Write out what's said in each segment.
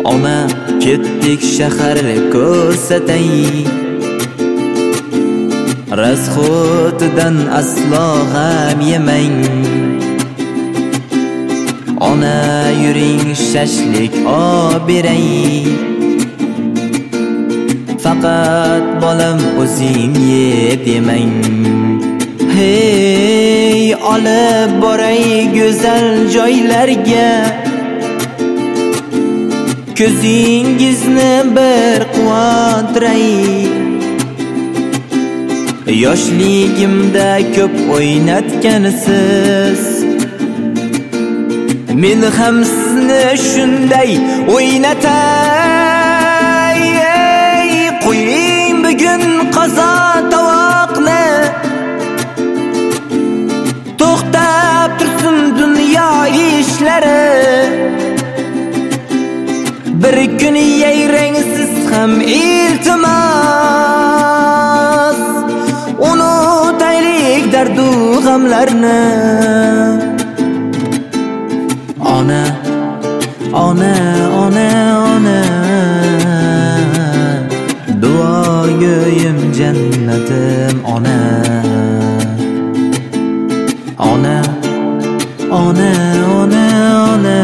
Ona ketdik shahar ko'rsatay, razxotidan aslo g'am yemang. Ona yuring shashlik oberay, faqat bolam o'zing yeb yemang. Hey, olib boray go'zal joylarga, ko'zingizni bir quvontiray. Yoshligimda ko'p o'ynatgansiz, men ham sizni shunday o'ynatay. Qo'ying bugun qozon tovoqni, to'xtab tursin dunyo ishlari. Bir kun yayrangsiz ham iltimos, unutaylik dardu g'amlarni. Ona, ona, ona, ona, duogo'yim jannatim ona. Ona, ona, ona, ona,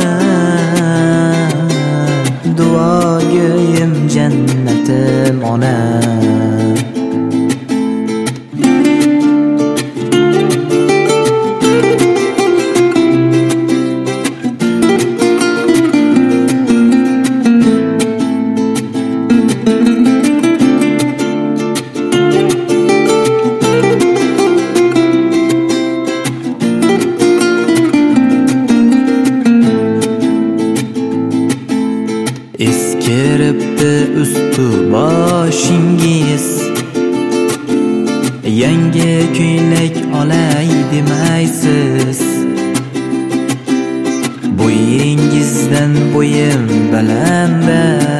duogo'yim jannatim ona. Eskiribdi ustu boshingiz, yangi ko'ylak olay demaysiz. Bo'yingizdan bo'yim baland-da,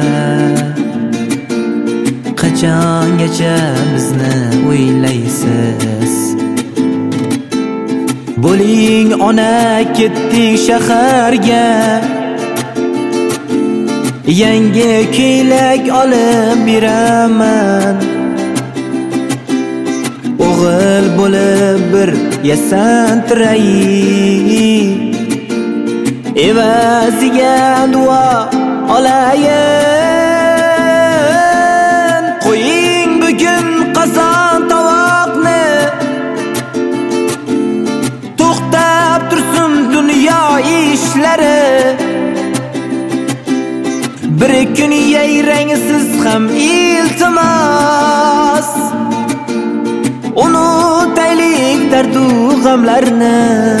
qachongacha bizni o'ylaysiz? Bo'ling ona, ketdik shaharga, yangi ko'ylak olib beraman. O'g'il bo'lib bir yasantiray, evaziga duo olayin. Qo'ying bugun qozon tovoqni, to'xtab tursin dunyo ishlari. Bir kun yayrangsiz ham iltimos, unutaylik dardu g'amlarni.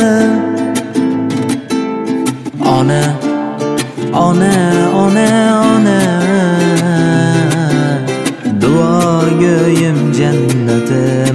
Ona, ona, ona, ona, duogo'yim jannatim